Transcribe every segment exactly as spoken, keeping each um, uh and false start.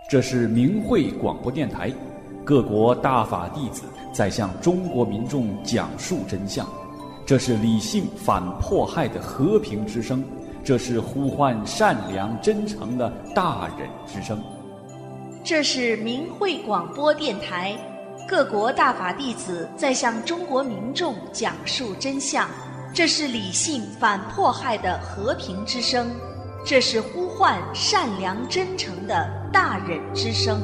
这是明慧广播电台，各国大法弟子在向中国民众讲述真相。这是理性反迫害的和平之声，这是呼唤善良真诚的大忍之声。 这是明慧广播电台，各国大法弟子在向中国民众讲述真相。这是理性反迫害的和平之声，这是呼唤善良真诚的大忍之声。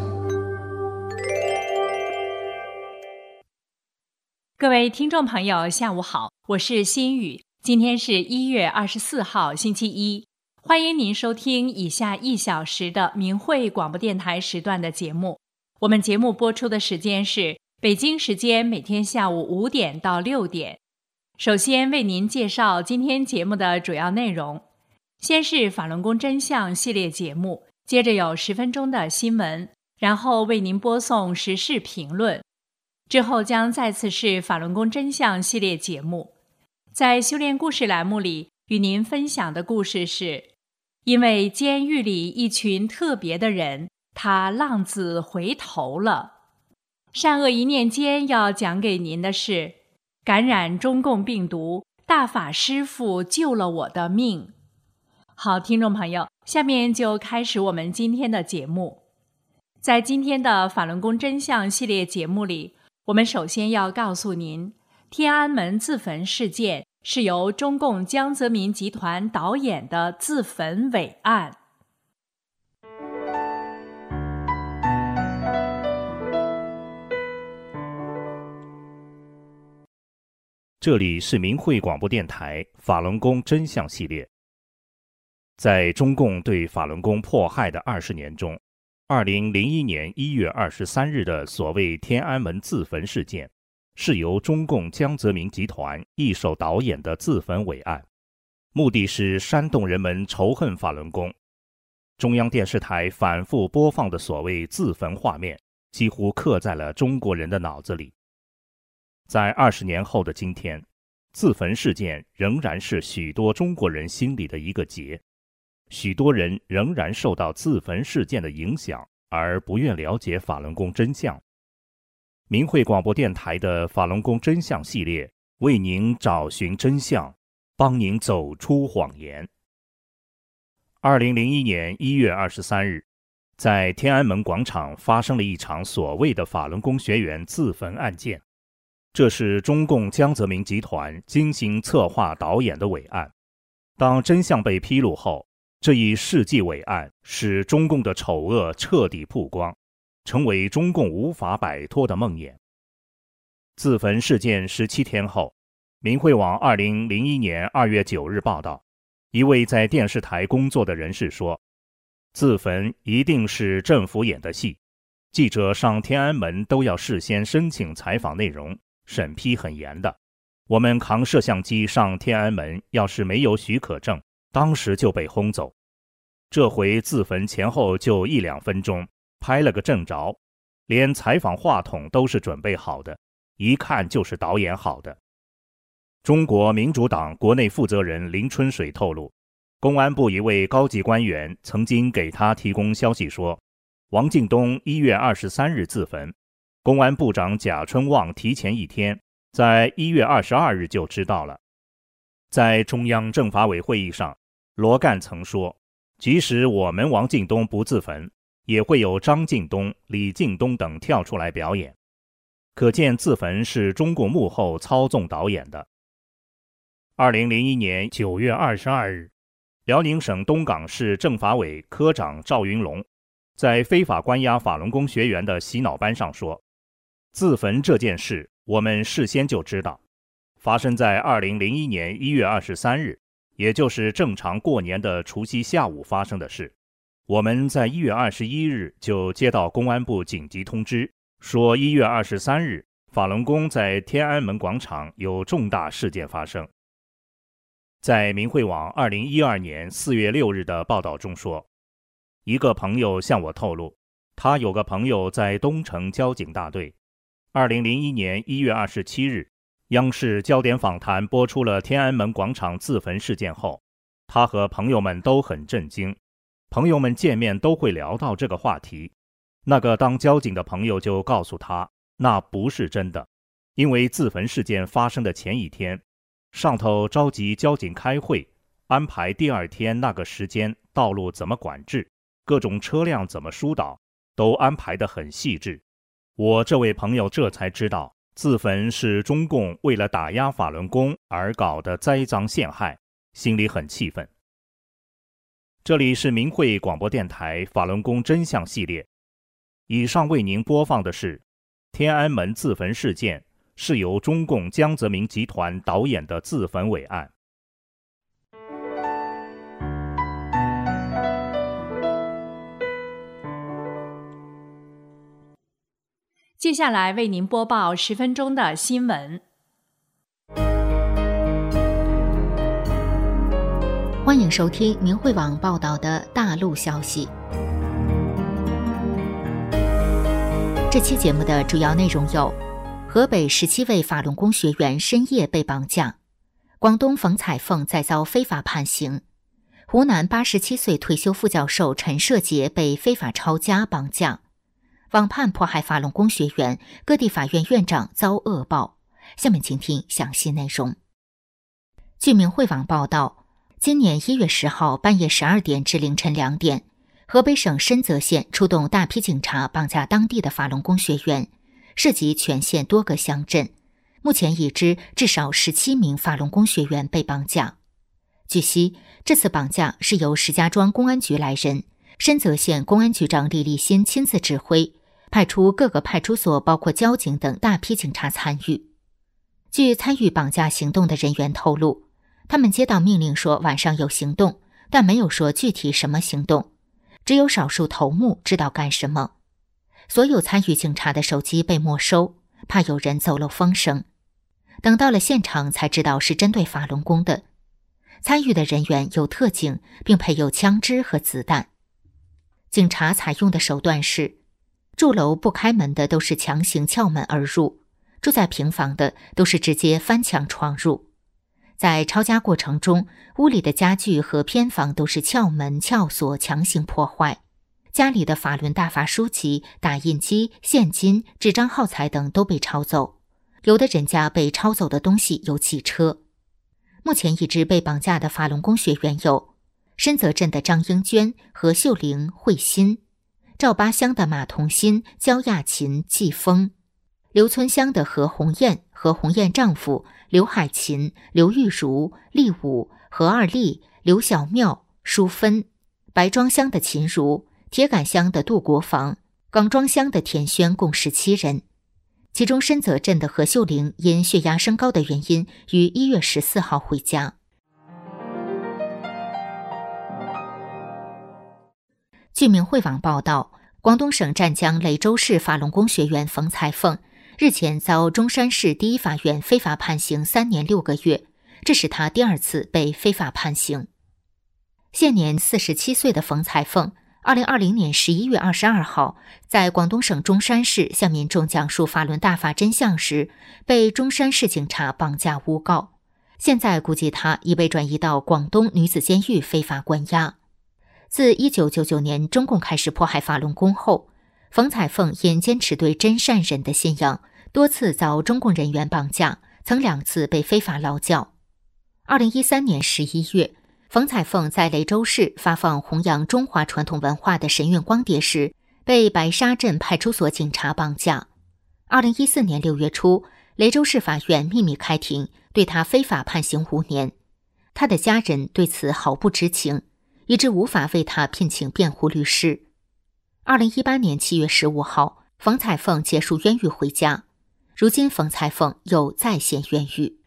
各位听众朋友，下午好，我是心雨。今天是一月二十四号，星期一。欢迎您收听以下一小时的明慧广播电台时段的节目。我们节目播出的时间是北京时间每天下午五点到六点。首先为您介绍今天节目的主要内容。先是法轮功真相系列节目，接着有十分钟的新闻，然后为您播送时事评论。之后将再次是法轮功真相系列节目。在修炼故事栏目里，与您分享的故事是因为监狱里一群特别的人，他浪子回头了。善恶一念间要讲给您的是感染中共病毒，大法师父救了我的命。好，听众朋友，下面就开始我们今天的节目。在今天的法轮功真相系列节目里，我们首先要告诉您，天安门自焚事件是由中共江泽民集团导演的自焚伟案。 这里是明慧广播电台法轮功真相系列。在中共对法轮功迫害的二十年中，二零零一年一月二十三日的所谓天安门自焚事件，是由中共江泽民集团一手导演的自焚伟案，目的是煽动人们仇恨法轮功。中央电视台反复播放的所谓自焚画面，几乎刻在了中国人的脑子里。在二十年后的今天，自焚事件仍然是许多中国人心里的一个结，许多人仍然受到自焚事件的影响，而不愿了解法轮功真相。明慧广播电台的法轮功真相系列为您找寻真相，帮您走出谎言。二零零一年一月二十三日，在天安门广场发生了一场所谓的法轮功学员自焚案件，这是中共江泽民集团精心策划导演的伟案。当真相被披露后，这一世纪伟案使中共的丑恶彻底曝光，成为中共无法摆脱的梦魇。自焚事件十七天后，明慧网二零零一年二月九日报道，一位在电视台工作的人士说，自焚一定是政府演的戏，记者上天安门都要事先申请采访内容，审批很严的。我们扛摄像机上天安门，要是没有许可证，当时就被轰走。这回自焚前后就一两分钟，拍了个正着，连采访话筒都是准备好的，一看就是导演好的。中国民主党国内负责人林春水透露，公安部一位高级官员曾经给他提供消息说，王敬东一月二十三日自焚，公安部长贾春旺提前一天，在一月二十二日就知道了。在中央政法委会议上，罗干曾说，即使我们王敬东不自焚，也会有张敬东、李敬东等跳出来表演。可见自焚是中共幕后操纵导演的。二零零一年九月二十二日，辽宁省东港市政法委科长赵云龙在非法关押法轮功学员的洗脑班上说，自焚这件事我们事先就知道，发生在二零零一年一月二十三日，也就是正常过年的除夕下午发生的事。我们在一月二十一日就接到公安部紧急通知，说一月二十三日法轮功在天安门广场有重大事件发生。在明慧网二零一二年四月六日的报道中说，一个朋友向我透露，他有个朋友在东城交警大队。二零零一年一月二十七日，央视焦点访谈播出了天安门广场自焚事件后，他和朋友们都很震惊，朋友们见面都会聊到这个话题， 那个当交警的朋友就告诉他，那不是真的，因为自焚事件发生的前一天，上头召集交警开会，安排第二天那个时间道路怎么管制，各种车辆怎么疏导，都安排得很细致。我这位朋友这才知道，自焚是中共为了打压法轮功而搞的栽赃陷害，心里很气愤。这里是明慧广播电台法轮功真相系列，以上为您播放的是天安门自焚事件是由中共江泽民集团导演的自焚伟案。 接下来为您播报十分钟的新闻。 欢迎收听明慧网报道的大陆消息。这期节目的主要内容有：河北十七位法轮功学员深夜被绑架；广东冯彩凤再遭非法判刑；湖南八十七岁退休副教授陈涉杰被非法抄家绑架；网判迫害法轮功学员，各地法院院长遭恶报。下面请听详细内容。据明慧网报道，今年一月十号半夜十二点至凌晨两点，河北省深泽县出动大批警察绑架当地的法轮功学员，涉及全县多个乡镇。目前已知至少十七名法轮功学员被绑架。据悉，这次绑架是由石家庄公安局来人，深泽县公安局长李立新亲自指挥，派出各个派出所包括交警等大批警察参与。据参与绑架行动的人员透露，他们接到命令说晚上有行动，但没有说具体什么行动，只有少数头目知道干什么。所有参与警察的手机被没收，怕有人走漏风声。等到了现场才知道是针对法轮功的。参与的人员有特警，并配有枪支和子弹。警察采用的手段是，住楼不开门的都是强行撬门而入，住在平房的都是直接翻墙闯入。在抄家过程中，屋里的家具和偏房都是撬门撬锁强行破坏，家里的法轮大法书籍、打印机、现金、纸张耗材等都被抄走，有的人家被抄走的东西有几车。目前已知被绑架的法轮功学员有深泽镇的张英娟、何秀玲、慧心，赵八乡的马同新、焦亚琴、季风，刘村乡的何红艳、何红艳丈夫刘海琴、刘玉茹、厉武、何二丽、刘小妙、淑芬，白庄乡的秦如，铁杆乡的杜国防，港庄乡的田轩，共十七人。其中深泽镇的何秀玲因血压升高的原因，于一月十四号回家。据明慧网报道，广东省湛江雷州市法轮功学员冯彩凤日前遭中山市第一法院非法判刑三年六个月，这是他第二次被非法判刑。现年四十七岁的冯彩凤，二零二零年十一月二十二号在广东省中山市向民众讲述法轮大法真相时，被中山市警察绑架诬告。现在估计他已被转移到广东女子监狱非法关押。自一九九九年中共开始迫害法轮功后，冯彩凤因坚持对真善忍的信仰，多次遭中共人员绑架，曾两次被非法劳教。二零一三年十一月，冯彩凤在雷州市发放弘扬中华传统文化的神韵光碟时，被白沙镇派出所警察绑架。二零一四年六月初，雷州市法院秘密开庭，对他非法判刑五年。他的家人对此毫不知情，以致无法为他聘请辩护律师。二零一八年七月十五号，冯彩凤结束冤狱回家。如今冯彩凤又再现冤狱。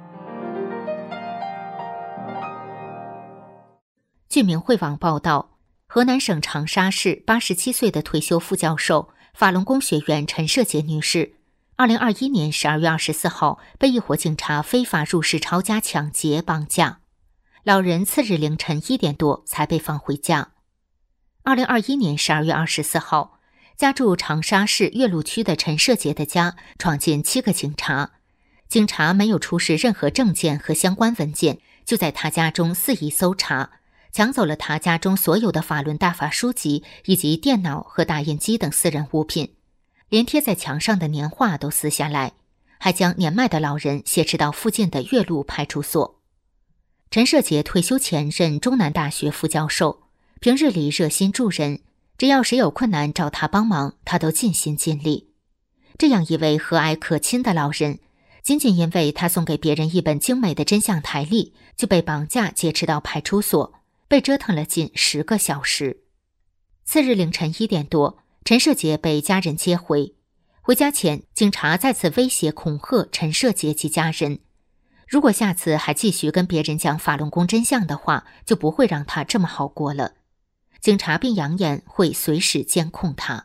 据明慧网报道，河南省长沙市八十七岁的退休副教授、法轮功学员陈涉杰女士，二零二一年十二月二十四号被一伙警察非法入室抄家、抢劫、绑架。老人次日凌晨一点多才被放回家。二零二一年十二月二十四号，家住长沙市岳麓区的陈涉杰的家闯进七个警察，警察没有出示任何证件和相关文件，就在他家中肆意搜查， 抢走了他家中所有的法轮大法书籍以及电脑和打印机等私人物品，连贴在墙上的年画都撕下来，还将年迈的老人挟持到附近的岳麓派出所。陈舍杰退休前任中南大学副教授，平日里热心助人，只要谁有困难找他帮忙，他都尽心尽力。这样一位和蔼可亲的老人，仅仅因为他送给别人一本精美的真相台历，就被绑架劫持到派出所，被折腾了近十个小时。次日凌晨一点多，陈舍杰被家人接回。回家前，警察再次威胁恐吓陈舍杰及家人，如果下次还继续跟别人讲法轮功真相的话，就不会让他这么好过了。警察并扬言会随时监控他。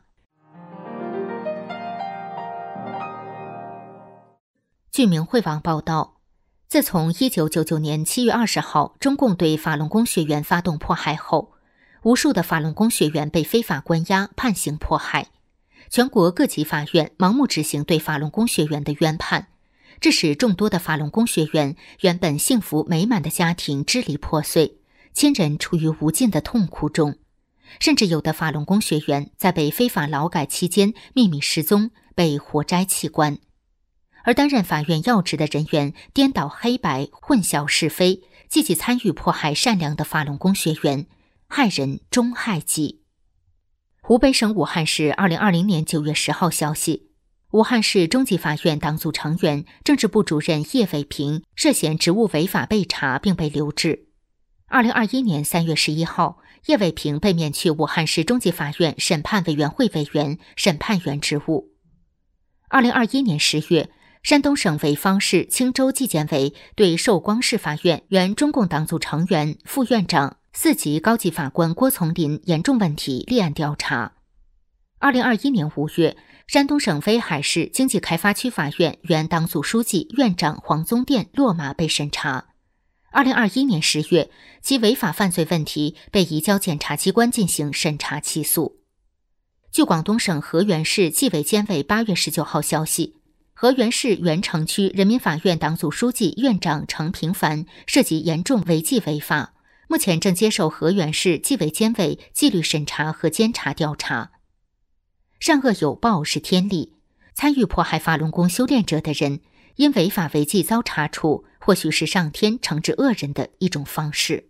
据明慧网报道，自从一九九九年七月二十号中共对法轮功学员发动迫害后，无数的法轮功学员被非法关押、判刑迫害，全国各级法院盲目执行对法轮功学员的冤判，致使众多的法轮功学员原本幸福美满的家庭支离破碎，亲人处于无尽的痛苦中，甚至有的法轮功学员在被非法劳改期间秘密失踪，被活摘器官。而担任法院要职的人员颠倒黑白、混淆是非，积极参与迫害善良的法轮功学员，害人终害己。湖北省武汉市二零二零年九月十号消息，武汉市中级法院党组成员、政治部主任叶伟平涉嫌职务违法被查并被留置。二零二一年三月十一号，叶伟平被免去武汉市中级法院审判委员会委员、审判员职务。二零二一年十月，山东省潍坊市青州纪检委对寿光市法院原中共党组成员、副院长、四级高级法官郭从林严重问题立案调查。二零二一年五月，山东省威海市经济开发区法院原党组书记、院长黄宗殿落马被审查。二零二一年十月，其违法犯罪问题被移交检察机关进行审查起诉。据广东省河源市纪委监委八月十九号消息，河源市原城区人民法院党组书记、院长程平凡涉及严重违纪违法，目前正接受河源市纪委监委纪律审查和监察调查。善恶有报是天理，参与迫害法轮功修炼者的人，因违法违纪遭查处，或许是上天惩治恶人的一种方式。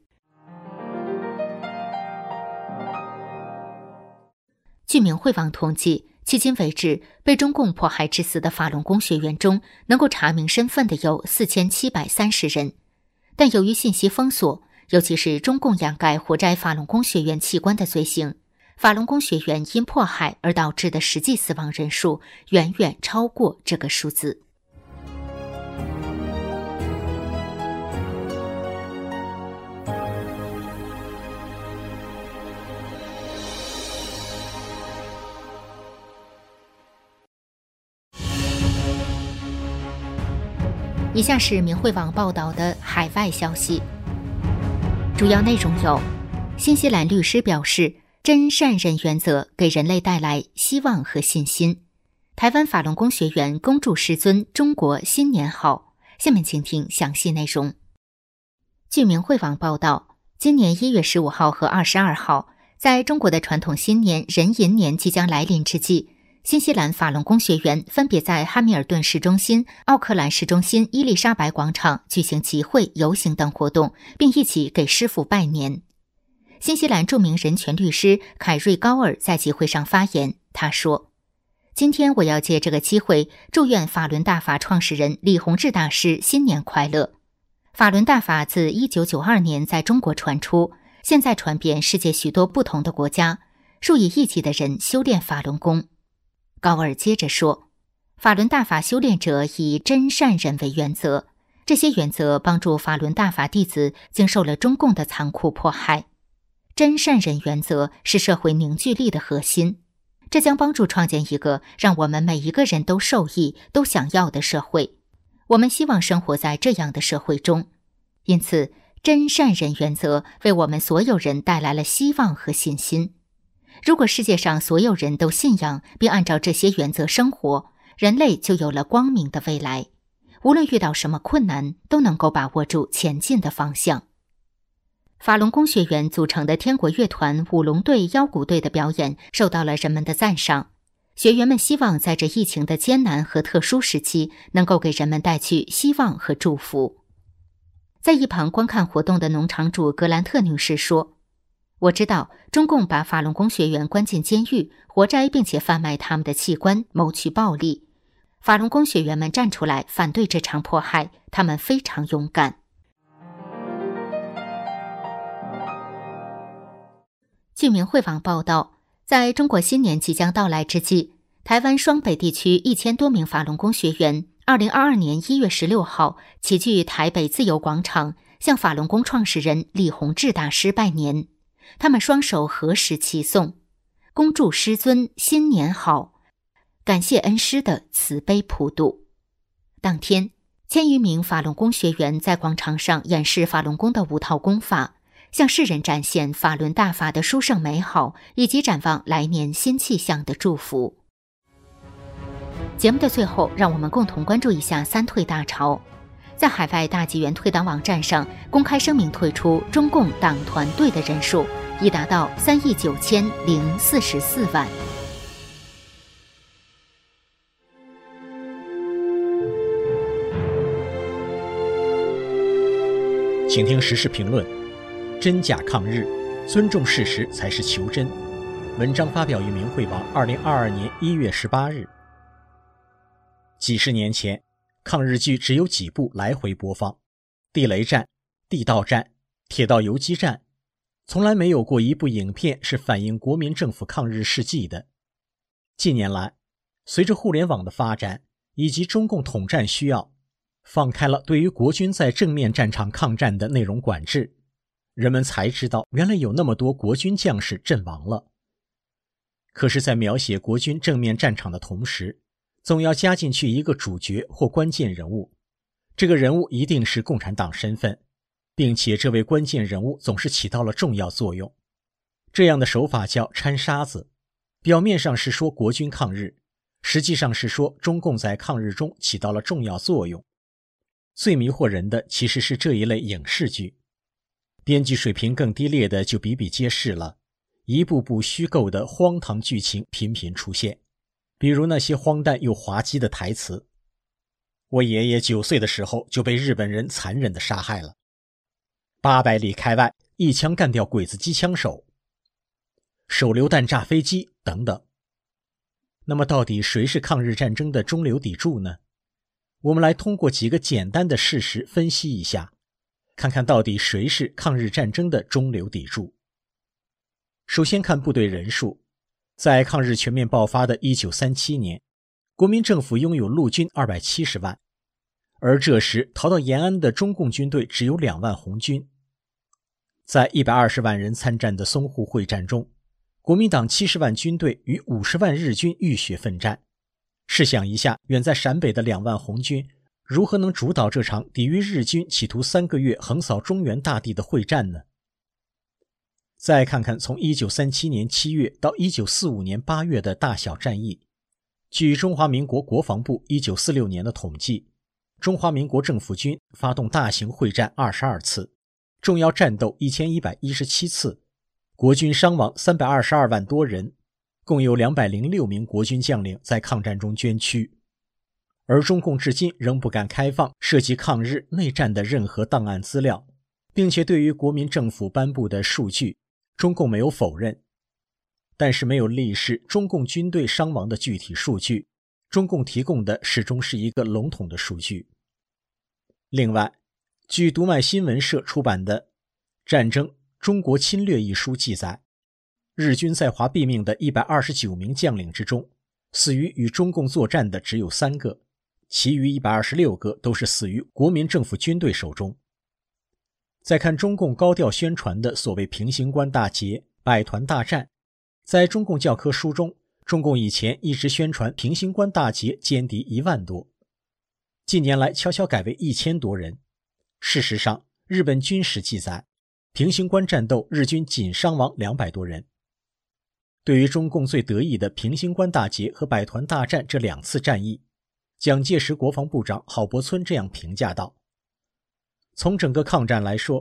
据明慧网统计，迄今为止，被中共迫害致死的法轮功学员中，能够查明身份的有四千七百三十人。但由于信息封锁，尤其是中共掩盖活摘法轮功学员器官的罪行，法轮功学员因迫害而导致的实际死亡人数远远超过这个数字。以下是明慧网报道的海外消息，主要内容有：新西兰律师表示，真善忍原则给人类带来希望和信心；台湾法轮功学员恭祝师尊中国新年好。下面请听详细内容。据明慧网报道，今年一月十五号和二十二号，在中国的传统新年壬寅年即将来临之际，新西兰法轮功学员分别在汉密尔顿市中心、奥克兰市中心伊丽莎白广场举行集会、游行等活动，并一起给师父拜年。新西兰著名人权律师凯瑞·高尔在集会上发言，他说：今天我要借这个机会祝愿法轮大法创始人李洪志大师新年快乐。法轮大法自一九九二年在中国传出，现在传遍世界许多不同的国家，数以亿计的人修炼法轮功。高尔接着说，法轮大法修炼者以真善忍为原则，这些原则帮助法轮大法弟子经受了中共的残酷迫害。真善忍原则是社会凝聚力的核心，这将帮助创建一个让我们每一个人都受益、都想要的社会。我们希望生活在这样的社会中，因此真善忍原则为我们所有人带来了希望和信心。如果世界上所有人都信仰并按照这些原则生活，人类就有了光明的未来。无论遇到什么困难，都能够把握住前进的方向。 法轮功学员组成的天国乐团舞龙队、腰鼓队的表演受到了人们的赞赏。学员们希望在这疫情的艰难和特殊时期，能够给人们带去希望和祝福。在一旁观看活动的农场主格兰特女士说：“我知道中共把法轮功学员关进监狱、活摘并且贩卖他们的器官，谋取暴利。法轮功学员们站出来反对这场迫害，他们非常勇敢。”据明慧网报道，在中国新年即将到来之际，台湾双北地区一千多名法轮功学员二零二二年一月十六号齐聚台北自由广场，向法轮功创始人李洪志大师拜年。他们双手合十齐颂：“恭祝师尊新年好，感谢恩师的慈悲普渡。”当天，千余名法轮功学员在广场上演示法轮功的五套功法，向世人展现法轮大法的殊胜美好，以及展望来年新气象的祝福。节目的最后，让我们共同关注一下三退大潮。在海外大纪元退党网站上公开声明，退出中共党团队的人数已达到三亿九千零四十四万。 请听时事评论：真假抗日，尊重事实才是求真。文章发表于明慧网，二零二二年一月十八日。几十年前，抗日剧只有几部来回播放，地雷战、地道战、铁道游击战，从来没有过一部影片是反映国民政府抗日事迹的。近年来，随着互联网的发展以及中共统战需要，放开了对于国军在正面战场抗战的内容管制，人们才知道原来有那么多国军将士阵亡了。可是在描写国军正面战场的同时，总要加进去一个主角或关键人物，这个人物一定是共产党身份，并且这位关键人物总是起到了重要作用。这样的手法叫掺沙子，表面上是说国军抗日，实际上是说中共在抗日中起到了重要作用。最迷惑人的其实是这一类影视剧，编剧水平更低劣的就比比皆是了，一部部虚构的荒唐剧情频频出现。比如那些荒诞又滑稽的台词：“我爷爷九岁的时候就被日本人残忍地杀害了。八百里开外，一枪干掉鬼子机枪手。手榴弹炸飞机等等。”那么到底谁是抗日战争的中流砥柱呢？我们来通过几个简单的事实分析一下，看看到底谁是抗日战争的中流砥柱。首先看部队人数。在抗日全面爆发的一九三七年，国民政府拥有陆军二百七十万，而这时逃到延安的中共军队只有两万红军。在一百二十万人参战的淞沪会战中，国民党七十万军队与五十万日军浴血奋战。试想一下，远在陕北的两万红军如何能主导这场抵御日军企图三个月横扫中原大地的会战呢？再看看从一九三七年七月到一九四五年八月的大小战役，据中华民国国防部一九四六年的统计，中华民国政府军发动大型会战二十二次，重要战斗一千一百一十七次，国军伤亡三百二十二万多人，共有两百零六名国军将领在抗战中捐躯。而中共至今仍不敢开放涉及抗日内战的任何档案资料，并且对于国民政府颁布的数据，中共没有否认，但是没有历示中共军队伤亡的具体数据，中共提供的始终是一个笼统的数据。另外，据读卖新闻社出版的《战争：中国侵略》一书记载，日军在华毙命的一百二十九名将领之中，死于与中共作战的只有三个，其余一百二十六个都是死于国民政府军队手中。再看中共高调宣传的所谓平型关大捷、百团大战，在中共教科书中，中共以前一直宣传平型关大捷歼敌一万多，近年来悄悄改为一千多人。事实上，日本军史记载，平型关战斗日军仅伤亡两百多人。对于中共最得意的平型关大捷和百团大战这两次战役，蒋介石国防部长郝柏村这样评价道：从整个抗战来说，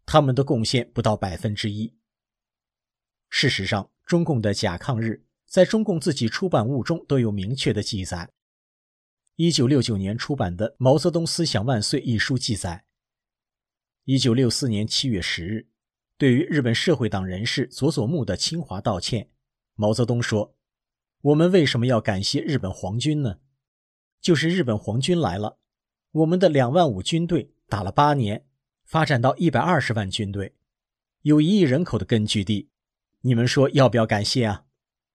他们的贡献不到百分之一。事实上，中共的假抗日在中共自己出版物中都有明确的记载。一九六九年出版的《毛泽东思想万岁》一书记载，一九六四年七月十日，对于日本社会党人士佐佐木的侵华道歉，毛泽东说，我们为什么要感谢日本皇军呢？就是日本皇军来了，我们的两万五军队打了八年，发展到一百二十万军队，有一亿人口的根据地，你们说要不要感谢啊？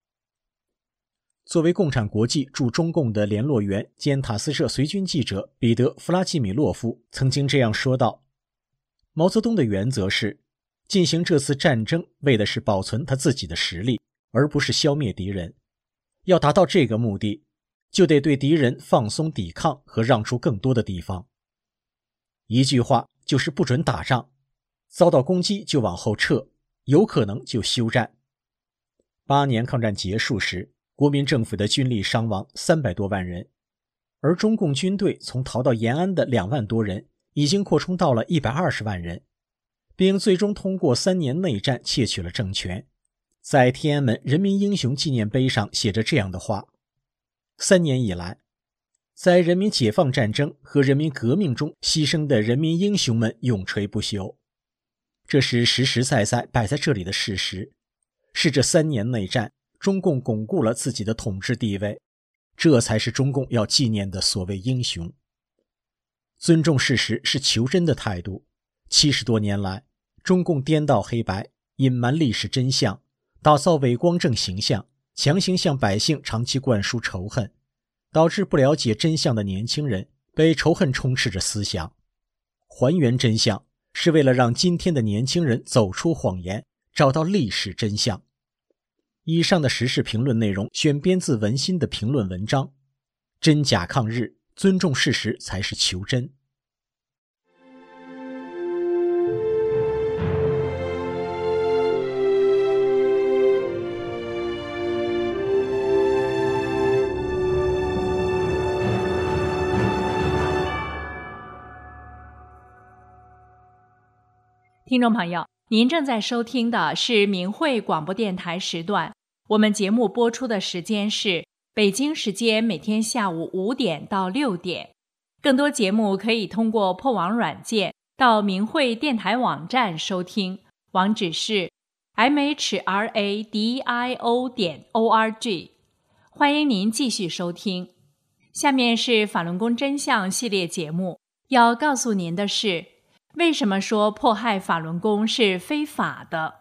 作为共产国际驻中共的联络员兼塔斯社随军记者彼得·弗拉基米洛夫曾经这样说道，毛泽东的原则是进行这次战争为的是保存他自己的实力，而不是消灭敌人。要达到这个目的，就得对敌人放松抵抗和让出更多的地方。一句话就是不准打仗，遭到攻击就往后撤，有可能就休战。八年抗战结束时，国民政府的军力伤亡三百多万人，而中共军队从逃到延安的两万多人已经扩充到了一百二十万人，并最终通过三年内战窃取了政权。在天安门人民英雄纪念碑上写着这样的话，三年以来，在人民解放战争和人民革命中牺牲的人民英雄们永垂不朽。这是实实在在摆在这里的事实，是这三年内战中共巩固了自己的统治地位，这才是中共要纪念的所谓英雄。尊重事实是求真的态度。七十多年来，中共颠倒黑白，隐瞒历史真相，打造伪光正形象，强行向百姓长期灌输仇恨，导致不了解真相的年轻人被仇恨充斥着思想。还原真相是为了让今天的年轻人走出谎言，找到历史真相。以上的时事评论内容选编自文心的评论文章，真假抗日，尊重事实才是求真。 听众朋友，您正在收听的是明慧广播电台时段，我们节目播出的时间是北京时间每天下午五点到六点。更多节目可以通过破网软件到明慧电台网站收听，网址是 m h r a d i o 点 o r g。 欢迎您继续收听。下面是法轮功真相系列节目，要告诉您的是，为什么说迫害法轮功是非法的？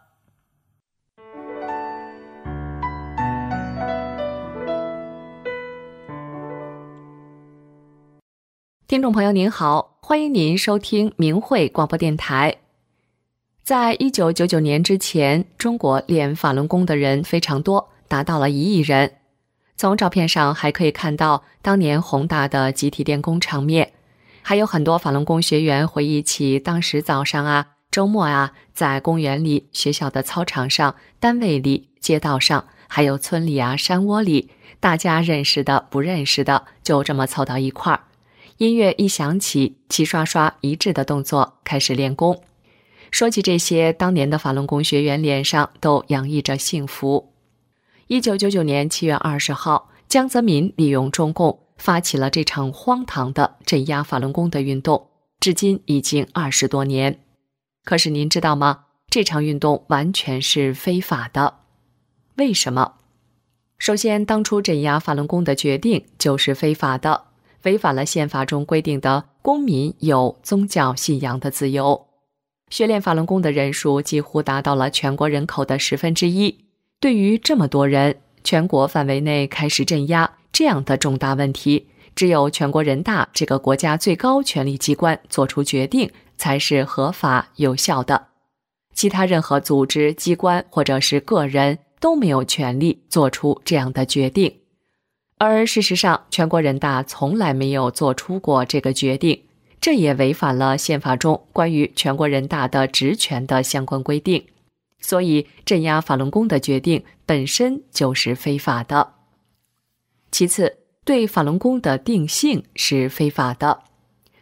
听众朋友您好，欢迎您收听明慧广播电台。在一九九九年之前，中国练法轮功的人非常多，达到了一亿人。从照片上还可以看到当年宏大的集体练功场面，还有很多法轮功学员回忆起当时早上啊、周末啊，在公园里、学校的操场上、单位里、街道上，还有村里啊、山窝里，大家认识的、不认识的，就这么凑到一块儿。音乐一响起，齐刷刷一致的动作开始练功。说起这些，当年的法轮功学员脸上都洋溢着幸福。一九九九年七月二十号，江泽民利用中共发起了这场荒唐的镇压法轮功的运动，至今已经二十多年。可是您知道吗？这场运动完全是非法的。为什么？首先，当初镇压法轮功的决定就是非法的，违反了宪法中规定的公民有宗教信仰的自由。学练法轮功的人数几乎达到了全国人口的十分之一。对于这么多人，全国范围内开始镇压这样的重大问题，只有全国人大这个国家最高权力机关做出决定才是合法有效的。其他任何组织、机关或者是个人都没有权利做出这样的决定。而事实上，全国人大从来没有做出过这个决定，这也违反了宪法中关于全国人大的职权的相关规定。所以，镇压法轮功的决定本身就是非法的。其次，对法轮功的定性是非法的。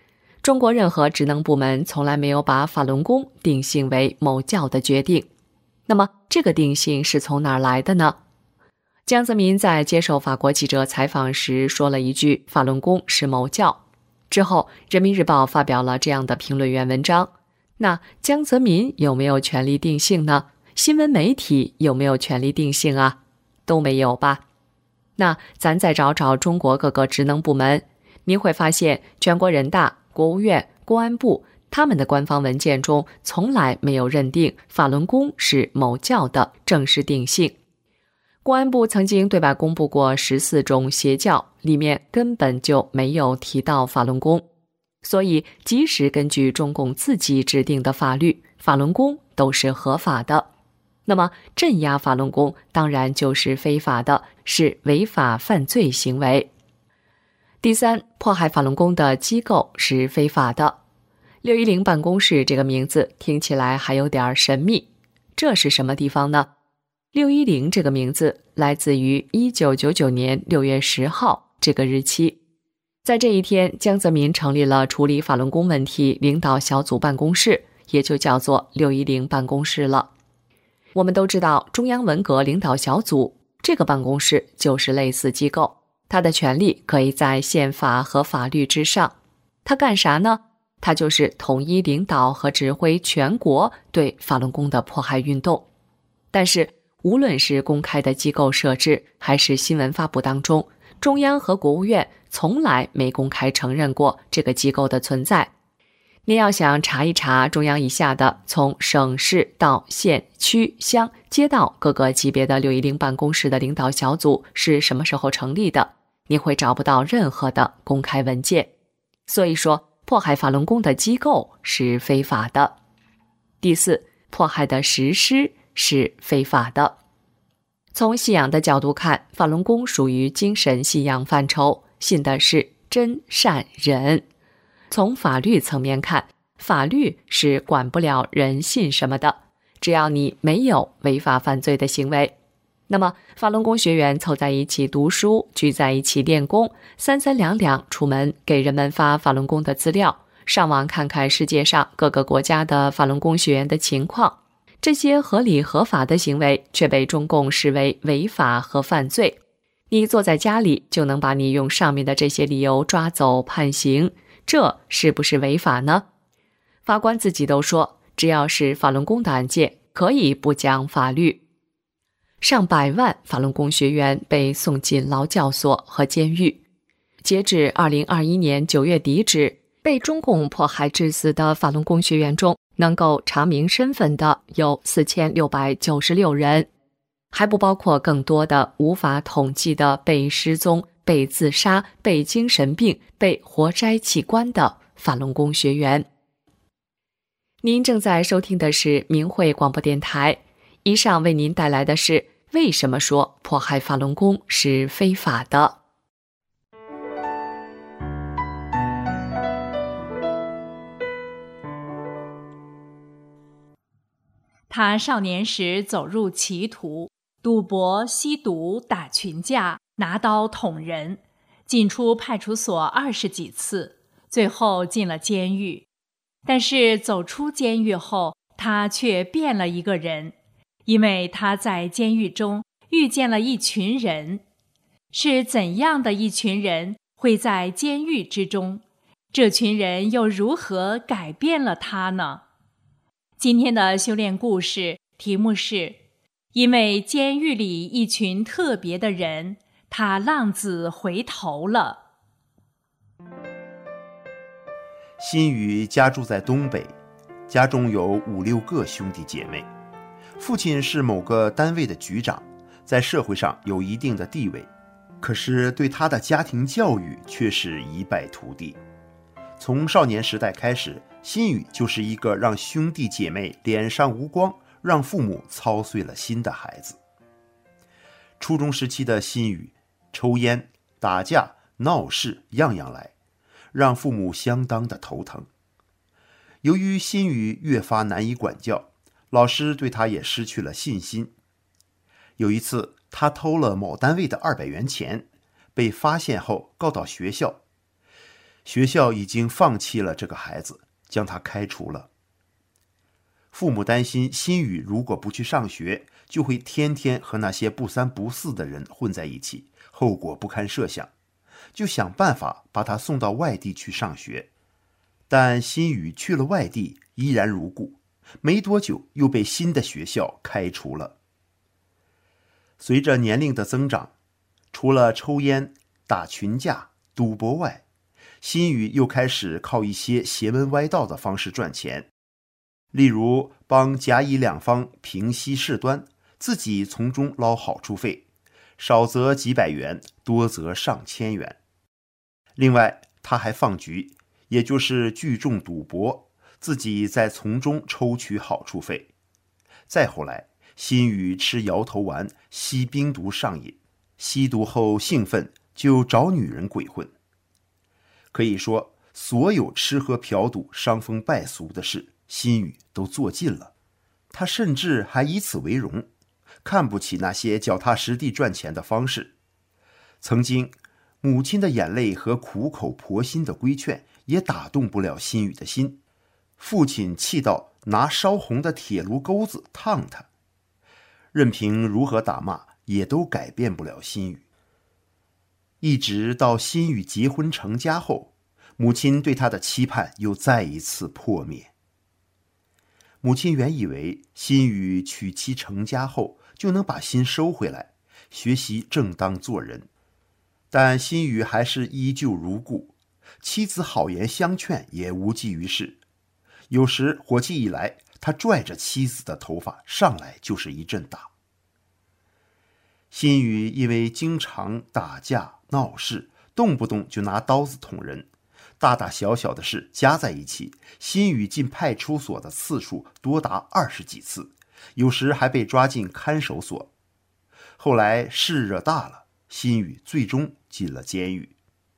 中国任何职能部门从来没有把法轮功定性为某教的决定。那么这个定性是从哪儿来的呢？江泽民在接受法国记者采访时说了一句法轮功是某教，之后人民日报发表了这样的评论员文章。那江泽民有没有权利定性呢？新闻媒体有没有权利定性啊？都没有吧。那咱再找找中国各个职能部门，您会发现全国人大、国务院、公安部他们的官方文件中从来没有认定法轮功是某教的正式定性。公安部曾经对外公布过十四种邪教，里面根本就没有提到法轮功。所以即使根据中共自己制定的法律，法轮功都是合法的。那么镇压法轮功当然就是非法的，是违法犯罪行为。第三，迫害法轮功的机构是非法的。六一零办公室这个名字听起来还有点神秘，这是什么地方呢？六一零这个名字来自于一九九九年六月十号这个日期。在这一天，江泽民成立了处理法轮功问题领导小组办公室，也就叫做六一零办公室了。我们都知道中央文革领导小组这个办公室就是类似机构，它的权力可以在宪法和法律之上。它干啥呢？它就是统一领导和指挥全国对法轮功的迫害运动。但是无论是公开的机构设置还是新闻发布当中，中央和国务院从来没公开承认过这个机构的存在。您要想查一查中央以下的从省市到县区乡街道各个级别的六一零办公室的领导小组是什么时候成立的，你会找不到任何的公开文件。所以说迫害法轮功的机构是非法的。第四，迫害的实施是非法的。从信仰的角度看，法轮功属于精神信仰范畴，信的是真善忍。从法律层面看，法律是管不了人信什么的，只要你没有违法犯罪的行为。那么法轮功学员凑在一起读书，聚在一起练功，三三两两出门给人们发法轮功的资料，上网看看世界上各个国家的法轮功学员的情况，这些合理合法的行为却被中共视为违法和犯罪。你坐在家里就能把你用上面的这些理由抓走判刑，这是不是违法呢？法官自己都说，只要是法轮功的案件，可以不讲法律。上百万法轮功学员被送进劳教所和监狱。截至二零二一年九月底止，被中共迫害致死的法轮功学员中，能够查明身份的有四千六百九十六人，还不包括更多的无法统计的被失踪、被自杀、被精神病、被活摘器官的法轮功学员。您正在收听的是明慧广播电台，以上为您带来的是为什么说迫害法轮功是非法的。 他少年时走入歧途，赌博、吸毒、打群架，拿刀捅人，进出派出所二十几次，最后进了监狱。但是走出监狱后，他却变了一个人，因为他在监狱中遇见了一群人。是怎样的一群人会在监狱之中？这群人又如何改变了他呢？今天的修炼故事题目是：因为监狱里一群特别的人，他浪子回头了。 辛宇家住在东北，家中有五六个兄弟姐妹，父亲是某个单位的局长，在社会上有一定的地位，可是对他的家庭教育却是一败涂地。从少年时代开始，辛宇就是一个让兄弟姐妹脸上无光，让父母操碎了心的孩子。初中时期的辛宇，抽烟、打架、闹事样样来，让父母相当的头疼。由于辛宇越发难以管教，老师对他也失去了信心。有一次，他偷了某单位的二百元钱，被发现后告到学校。 学校已经放弃了这个孩子，将他开除了。父母担心辛宇如果不去上学，就会天天和那些不三不四的人混在一起，后果不堪设想，就想办法把他送到外地去上学。但辛宇去了外地依然如故，没多久又被新的学校开除了。随着年龄的增长，除了抽烟、打群架、赌博外，辛宇又开始靠一些邪门歪道的方式赚钱，例如帮甲乙两方平息事端，自己从中捞好处费，少则几百元，多则上千元。另外，他还放局，也就是聚众赌博，自己再从中抽取好处费。再后来，辛宇吃摇头丸、吸冰毒上瘾，吸毒后兴奋就找女人鬼混。可以说，所有吃喝嫖赌伤风败俗的事，辛宇都做尽了。他甚至还以此为荣，看不起那些脚踏实地赚钱的方式。曾经，母亲的眼泪和苦口婆心的规劝也打动不了辛宇的心。父亲气到拿烧红的铁炉钩子烫他，任凭如何打骂，也都改变不了辛宇。一直到辛宇结婚成家后，母亲对他的期盼又再一次破灭。母亲原以为辛宇娶妻成家后就能把心收回来，学习正当做人，但辛宇还是依旧如故，妻子好言相劝也无济于事。有时火气一来，他拽着妻子的头发上来就是一阵打。辛宇因为经常打架闹事，动不动就拿刀子捅人，大大小小的事加在一起，辛宇进派出所的次数多达二十几次，有时还被抓进看守所。后来事惹大了，辛宇最终进了监狱。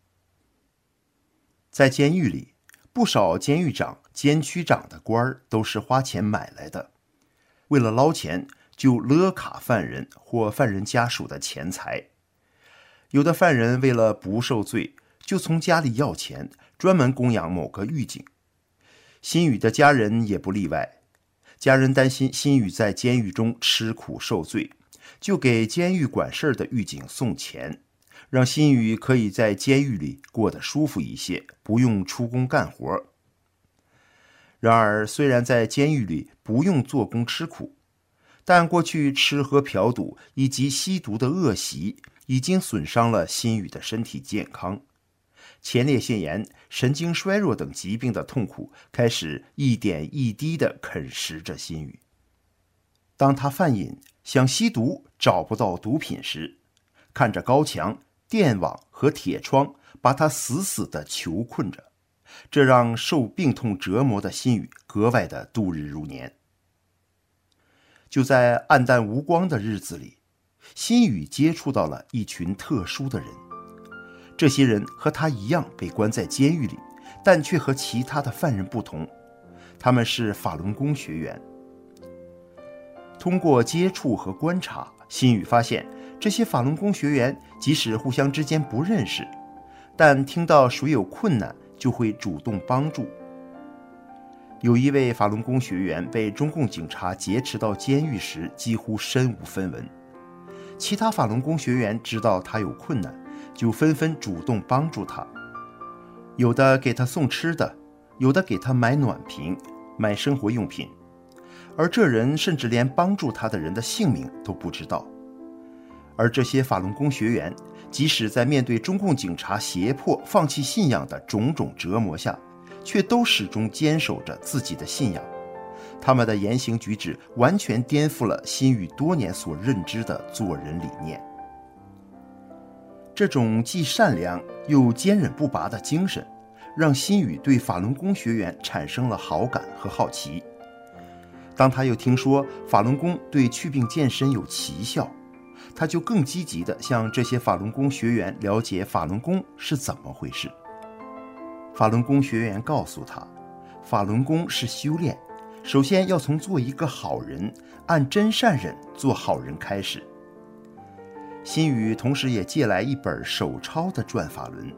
在监狱里，不少监狱长、监区长的官儿都是花钱买来的，为了捞钱，就勒卡犯人或犯人家属的钱财。有的犯人为了不受罪，就从家里要钱，专门供养某个狱警。辛宇的家人也不例外，家人担心辛宇在监狱中吃苦受罪，就给监狱管事的狱警送钱，让辛宇可以在监狱里过得舒服一些，不用出工干活。然而，虽然在监狱里不用做工吃苦，但过去吃喝嫖赌以及吸毒的恶习已经损伤了辛宇的身体健康，前列腺炎、神经衰弱等疾病的痛苦开始一点一滴地啃食着辛宇。当他犯瘾想吸毒找不到毒品时，看着高墙、电网和铁窗把他死死地囚困着，这让受病痛折磨的辛宇格外的度日如年。就在暗淡无光的日子里，辛宇接触到了一群特殊的人。这些人和他一样被关在监狱里，但却和其他的犯人不同，他们是法轮功学员。通过接触和观察，辛宇发现这些法轮功学员即使互相之间不认识，但听到谁有困难就会主动帮助。有一位法轮功学员被中共警察劫持到监狱时几乎身无分文，其他法轮功学员知道他有困难，就纷纷主动帮助他，有的给他送吃的，有的给他买暖瓶、买生活用品，而这人甚至连帮助他的人的姓名都不知道。而这些法轮功学员即使在面对中共警察胁迫放弃信仰的种种折磨下，却都始终坚守着自己的信仰。他们的言行举止完全颠覆了辛宇多年所认知的做人理念。这种既善良又坚韧不拔的精神，让辛宇对法轮功学员产生了好感和好奇。当他又听说法轮功对祛病健身有奇效，他就更积极地向这些法轮功学员了解法轮功是怎么回事。法轮功学员告诉他，法轮功是修炼，首先要从做一个好人，按真善忍做好人开始。辛宇同时也借来一本手抄的转法轮，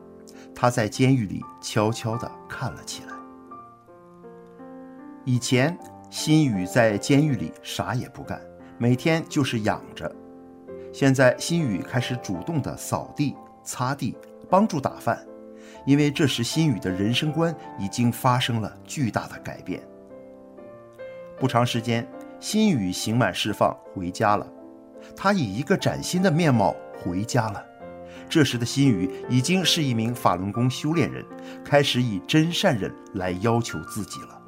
他在监狱里悄悄地看了起来。以前辛宇在监狱里啥也不干，每天就是养着。现在辛宇开始主动地扫地、擦地，帮助打饭，因为这时辛宇的人生观已经发生了巨大的改变。不长时间，辛宇刑满释放回家了，他以一个崭新的面貌回家了。这时的辛宇已经是一名法轮功修炼人，开始以真善忍来要求自己了。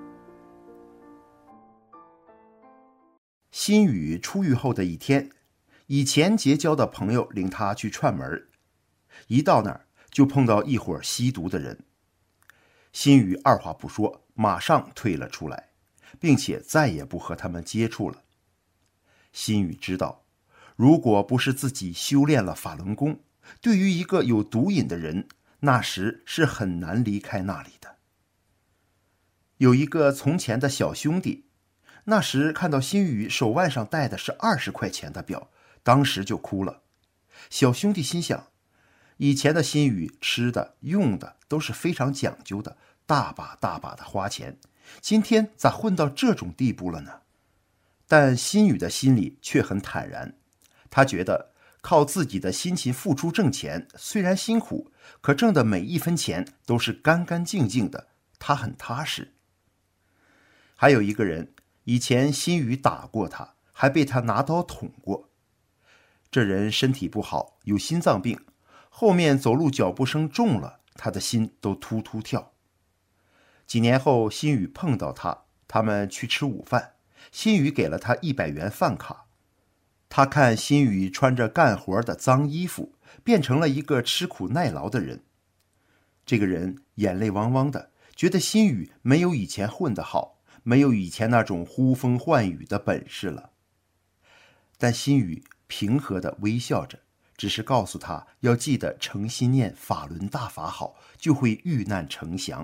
辛宇出狱后的一天，以前结交的朋友领他去串门，一到那儿就碰到一伙吸毒的人。辛宇二话不说，马上退了出来，并且再也不和他们接触了。辛宇知道，如果不是自己修炼了法轮功，对于一个有毒瘾的人，那时是很难离开那里的。有一个从前的小兄弟，那时看到辛宇手腕上戴的是二十块钱的表，当时就哭了。小兄弟心想，以前的辛宇吃的用的都是非常讲究的，大把大把的花钱，今天咋混到这种地步了呢？但辛宇的心里却很坦然，他觉得靠自己的辛勤付出挣钱，虽然辛苦，可挣的每一分钱都是干干净净的，他很踏实。还有一个人，以前辛宇打过他，还被他拿刀捅过。这人身体不好，有心脏病，后面走路脚步声重了，他的心都突突跳。几年后，辛宇碰到他，他们去吃午饭，辛宇给了他一百元饭卡。他看辛宇穿着干活的脏衣服，变成了一个吃苦耐劳的人。这个人眼泪汪汪的，觉得辛宇没有以前混得好，没有以前那种呼风唤雨的本事了。但辛宇平和地微笑着，只是告诉他要记得诚心念法轮大法好，就会遇难成祥。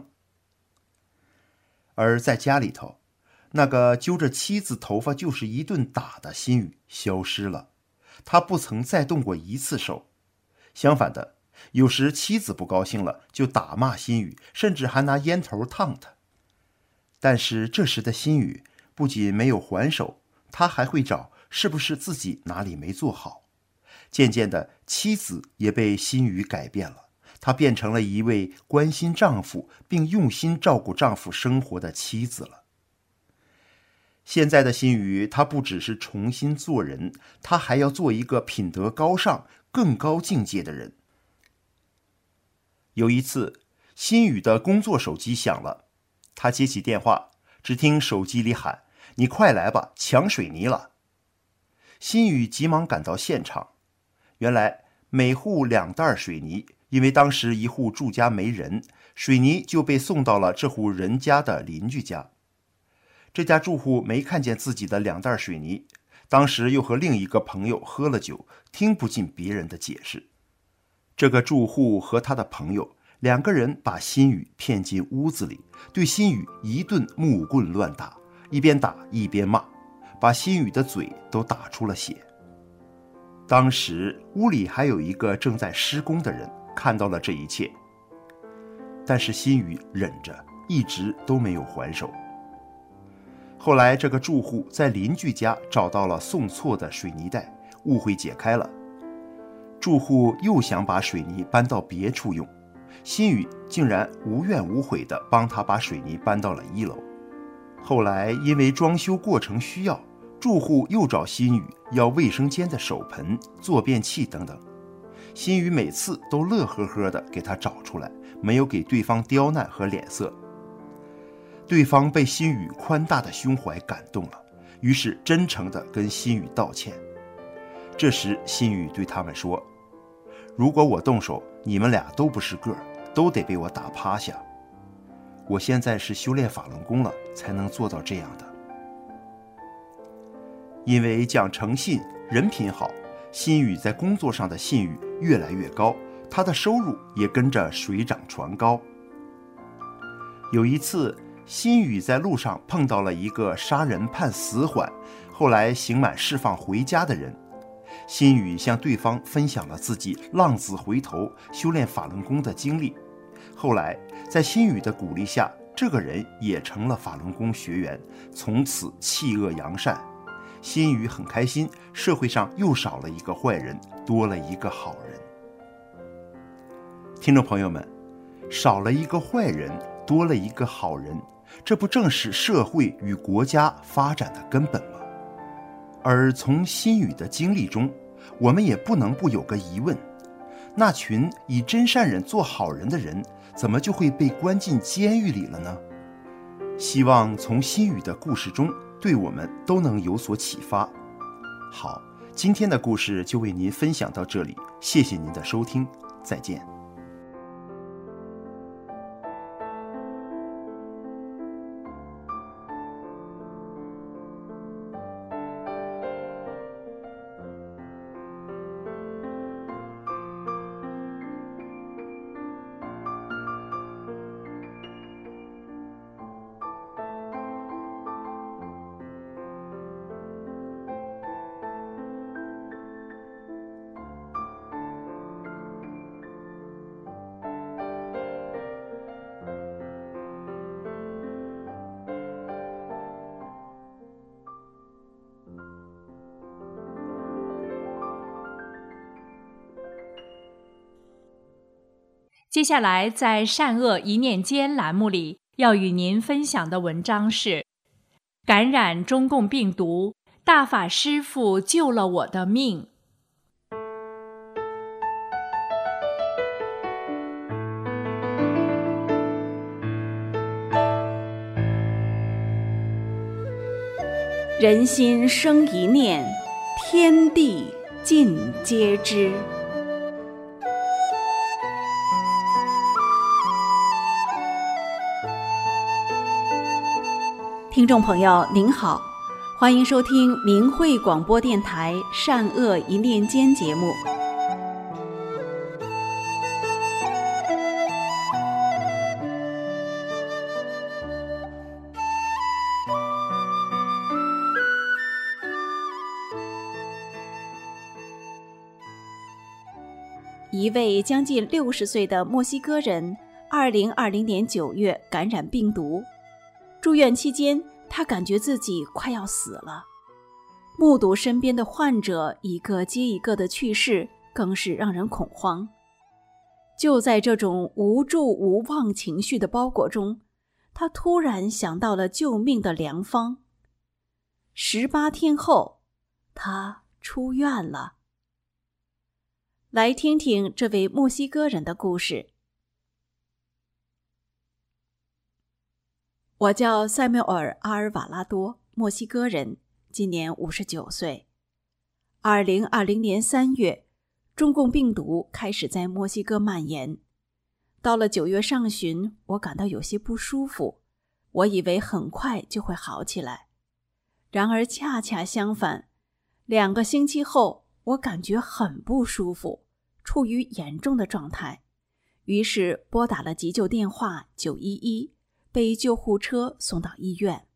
而在家里头，那个揪着妻子头发就是一顿打的辛宇消失了，他不曾再动过一次手。相反的，有时妻子不高兴了就打骂辛宇，甚至还拿烟头烫他。但是这时的辛宇不仅没有还手，他还会找是不是自己哪里没做好。渐渐的，妻子也被辛宇改变了，她变成了一位关心丈夫并用心照顾丈夫生活的妻子了。现在的辛宇，他不只是重新做人，他还要做一个品德高尚、更高境界的人。有一次，辛宇的工作手机响了，他接起电话，只听手机里喊：“你快来吧，抢水泥了。”辛宇急忙赶到现场，原来每户两袋水泥，因为当时一户住家没人，水泥就被送到了这户人家的邻居家。这家住户没看见自己的两袋水泥，当时又和另一个朋友喝了酒，听不进别人的解释。这个住户和他的朋友两个人把辛宇骗进屋子里，对辛宇一顿木棍乱打，一边打一边骂，把辛宇的嘴都打出了血。当时屋里还有一个正在施工的人看到了这一切，但是辛宇忍着，一直都没有还手。后来这个住户在邻居家找到了送错的水泥袋，误会解开了。住户又想把水泥搬到别处用，辛宇竟然无怨无悔地帮他把水泥搬到了一楼。后来因为装修过程需要，住户又找辛宇要卫生间的手盆、坐便器等等，辛宇每次都乐呵呵地给他找出来，没有给对方刁难和脸色。对方被辛宇宽大的胸怀感动了，于是真诚地跟辛宇道歉。这时辛宇对他们说：“如果我动手，你们俩都不是个儿，都得被我打趴下。我现在是修炼法轮功了，才能做到这样的。”因为讲诚信、人品好，辛宇在工作上的信誉越来越高，他的收入也跟着水涨船高。有一次，辛宇在路上碰到了一个杀人判死缓，后来刑满释放回家的人。 辛宇向对方分享了自己浪子回头修炼法轮功的经历。后来在辛宇的鼓励下，这个人也成了法轮功学员，从此弃恶扬善。辛宇很开心，社会上又少了一个坏人，多了一个好人。听众朋友们，少了一个坏人，多了一个好人，这不正是社会与国家发展的根本吗？而从辛宇的经历中，我们也不能不有个疑问，那群以真善忍做好人的人，怎么就会被关进监狱里了呢？希望从辛宇的故事中，对我们都能有所启发。好，今天的故事就为您分享到这里，谢谢您的收听，再见。 接下来在善恶一念间栏目里要与您分享的文章是感染中共病毒，大法师父救了我的命。 人心生一念，天地尽皆知。听众朋友您好，欢迎收听明慧广播电台善恶一念间节目。一位将近六十岁的墨西哥人，二零二零年九月感染病毒。住院期间，他感觉自己快要死了，目睹身边的患者一个接一个的去世，更是让人恐慌。就在这种无助无望情绪的包裹中，他突然想到了救命的良方。十八天后，他出院了。来听听这位墨西哥人的故事。我叫塞缪尔·阿尔瓦拉多，墨西哥人，今年五十九岁。二零二零年三月，中共病毒开始在墨西哥蔓延。到了九月上旬，我感到有些不舒服，我以为很快就会好起来。然而恰恰相反，两个星期后，我感觉很不舒服，处于严重的状态，于是拨打了急救电话九一一。被救护车送到医院。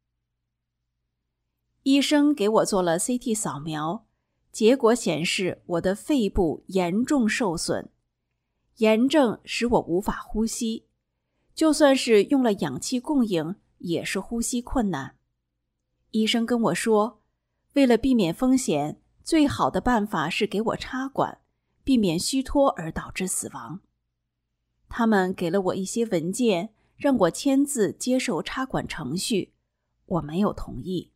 医生给我做了 C T 扫描，结果显示我的肺部严重受损，炎症使我无法呼吸，就算是用了氧气供应，也是呼吸困难。医生跟我说，为了避免风险，最好的办法是给我插管，避免虚脱而导致死亡。他们给了我一些文件，让我签字接受插管程序，我没有同意。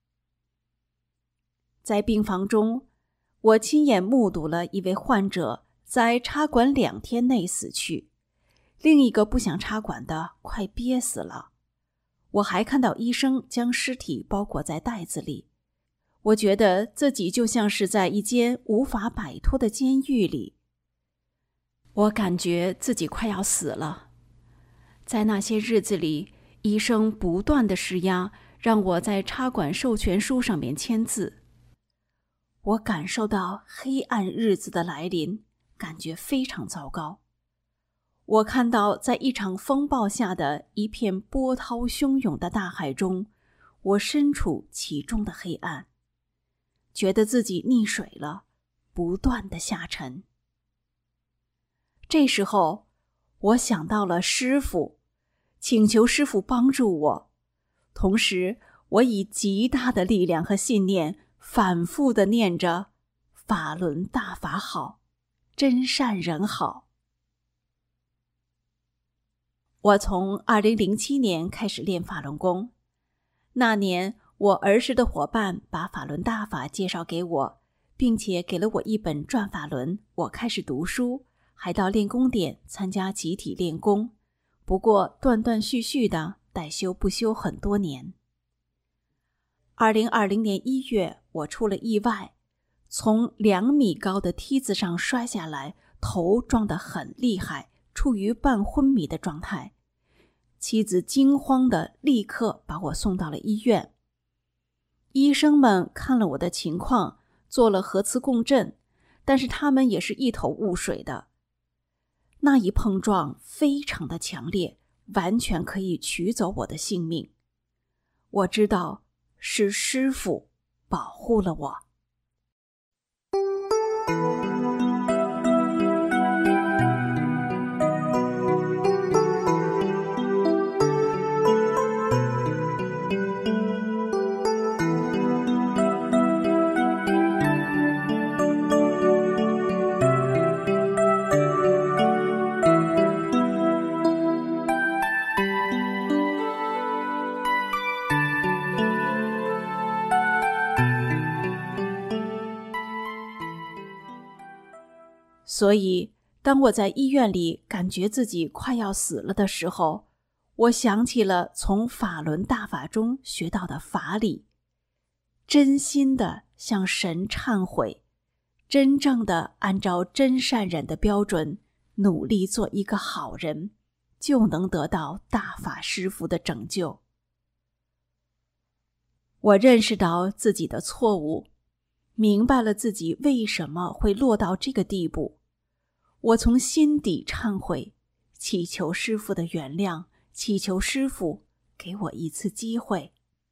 在病房中，我亲眼目睹了一位患者在插管两天内死去，另一个不想插管的快憋死了。我还看到医生将尸体包裹在袋子里，我觉得自己就像是在一间无法摆脱的监狱里。我感觉自己快要死了。在那些日子里，医生不断地施压，让我在插管授权书上面签字。我感受到黑暗日子的来临，感觉非常糟糕。我看到在一场风暴下的一片波涛汹涌的大海中，我身处其中的黑暗， 觉得自己溺水了，不断地下沉。这时候，我想到了师父，请求师父帮助我。同时，我以极大的力量和信念，反复地念着法轮大法好，真善人好。我从二零零七年开始练法轮功，那年我儿时的伙伴把法轮大法介绍给我，并且给了我一本转法轮，我开始读书，还到练功点参加集体练功，不过断断续续的，代修不修很多年。二零二零年一月，我出了意外，从两米高的梯子上摔下来，头撞得很厉害，处于半昏迷的状态。妻子惊慌地立刻把我送到了医院。医生们看了我的情况，做了核磁共振，但是他们也是一头雾水的。那一碰撞非常的强烈，完全可以取走我的性命。我知道是师父保护了我。所以，当我在医院里感觉自己快要死了的时候，我想起了从法轮大法中学到的法理，真心的向神忏悔，真正的按照真善忍的标准，努力做一个好人，就能得到大法师父的拯救。我认识到自己的错误，明白了自己为什么会落到这个地步。我从心底忏悔，祈求师父的原谅，祈求师父给我一次机会。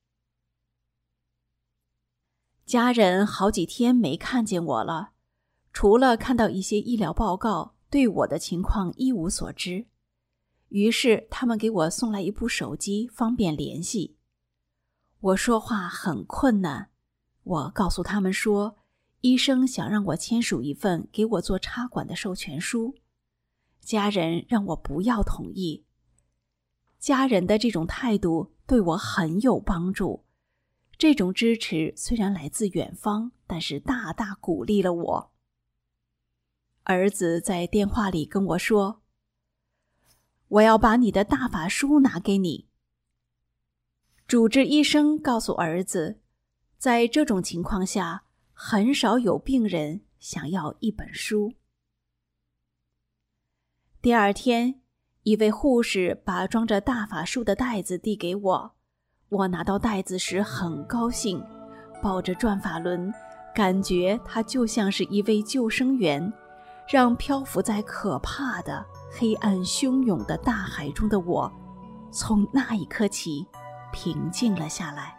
家人好几天没看见我了，除了看到一些医疗报告，对我的情况一无所知。于是他们给我送来一部手机，方便联系。我说话很困难，我告诉他们说，医生想让我签署一份给我做插管的授权书，家人让我不要同意。家人的这种态度对我很有帮助，这种支持虽然来自远方，但是大大鼓励了我。儿子在电话里跟我说，我要把你的大法书拿给你。主治医生告诉儿子，在这种情况下，很少有病人想要一本书。第二天，一位护士把装着大法书的袋子递给我，我拿到袋子时很高兴，抱着转法轮，感觉它就像是一位救生员，让漂浮在可怕的黑暗汹涌的大海中的我，从那一刻起平静了下来。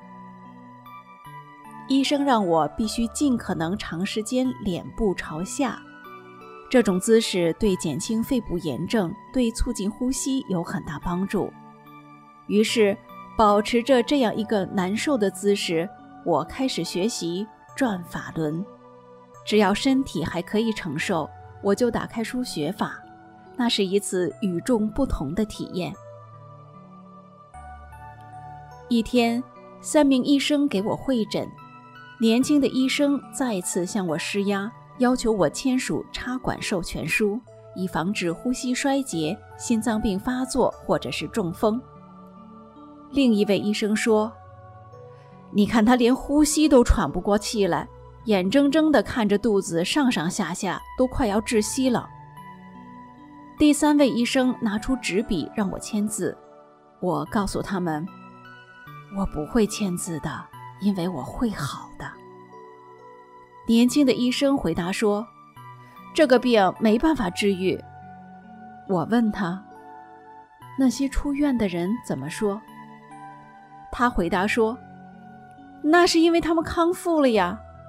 医生让我必须尽可能长时间脸部朝下，这种姿势对减轻肺部炎症、对促进呼吸有很大帮助。于是，保持着这样一个难受的姿势，我开始学习转法轮。只要身体还可以承受，我就打开书学法，那是一次与众不同的体验。一天，三名医生给我会诊，年轻的医生再次向我施压，要求我签署插管授权书，以防止呼吸衰竭、心脏病发作或者是中风。另一位医生说，你看他连呼吸都喘不过气来，眼睁睁地看着肚子上上下下，都快要窒息了。第三位医生拿出纸笔让我签字，我告诉他们，我不会签字的，因为我会好的。年轻的医生回答说，这个病没办法治愈。我问他，那些出院的人怎么说？他回答说，那是因为他们康复了呀，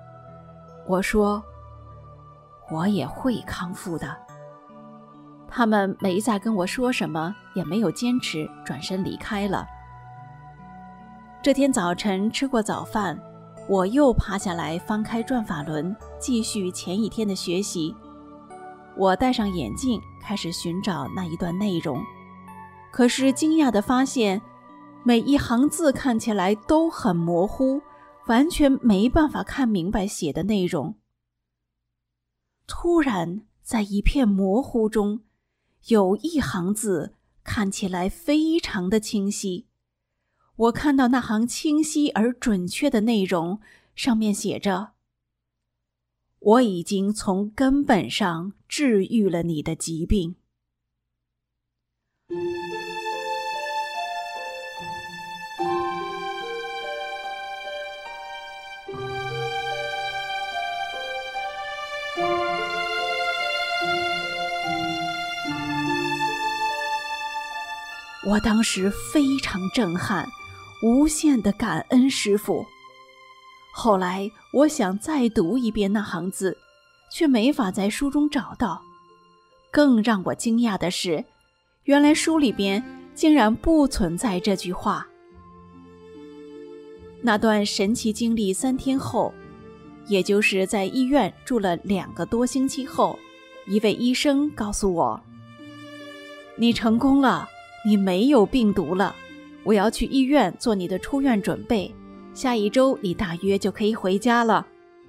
我说，我也会康复的。他们没再跟我说什么，也没有坚持，转身离开了。这天早晨吃过早饭，我又趴下来翻开转法轮，继续前一天的学习。我戴上眼镜，开始寻找那一段内容，可是惊讶地发现，每一行字看起来都很模糊，完全没办法看明白写的内容。突然，在一片模糊中，有一行字看起来非常的清晰。我看到那行清晰而准确的内容，上面写着：我已经从根本上治愈了你的疾病。我当时非常震撼，无限的感恩师父。后来我想再读一遍那行字，却没法在书中找到。更让我惊讶的是，原来书里边竟然不存在这句话。那段神奇经历三天后，也就是在医院住了两个多星期后，一位医生告诉我，你成功了，你没有病毒了，我要去医院做你的出院准备，下一周你大约就可以回家了。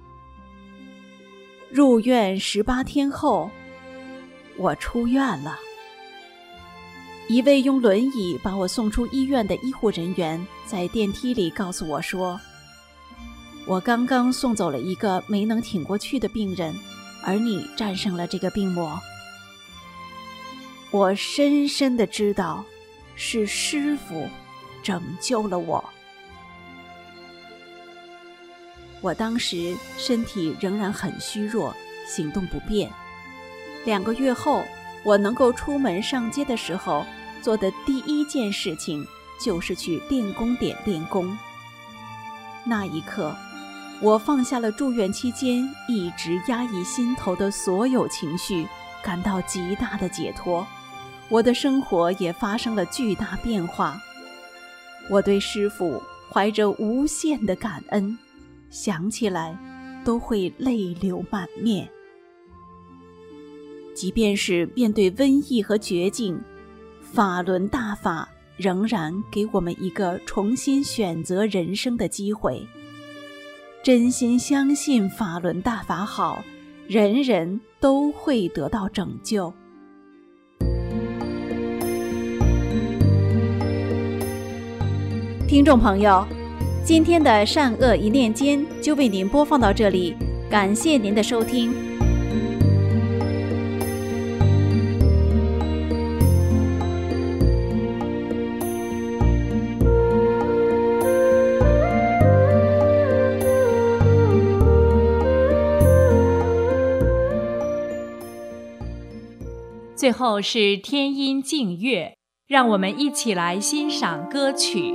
入院十八天后，我出院了。一位用轮椅把我送出医院的医护人员在电梯里告诉我说，我刚刚送走了一个没能挺过去的病人，而你战胜了这个病魔。我深深地知道，是师父拯救了我。我当时身体仍然很虚弱，行动不便。两个月后，我能够出门上街的时候，做的第一件事情就是去练功点练功。那一刻，我放下了住院期间一直压抑心头的所有情绪，感到极大的解脱。我的生活也发生了巨大变化。我对师父怀着无限的感恩，想起来都会泪流满面。即便是面对瘟疫和绝境，法轮大法仍然给我们一个重新选择人生的机会。真心相信法轮大法好，人人都会得到拯救。听众朋友，今天的善恶一念间就为您播放到这里，感谢您的收听。 最后是天音静乐，让我们一起来欣赏歌曲。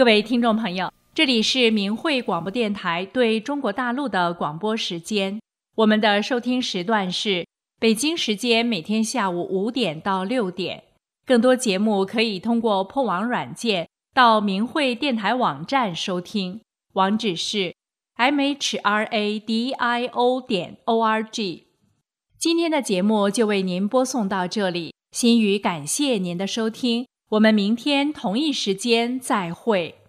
位听众朋友，这里是明慧广播电台对中国大陆的广播时间，我们的收听时段是北京时间每天下午五点到六点。更多节目可以通过破网软件到明慧电台网站收听，网址是 m h r a d i o 点 o r g。 今天的节目就为您播送到这里，心语感谢您的收听，我们明天同一时间再会。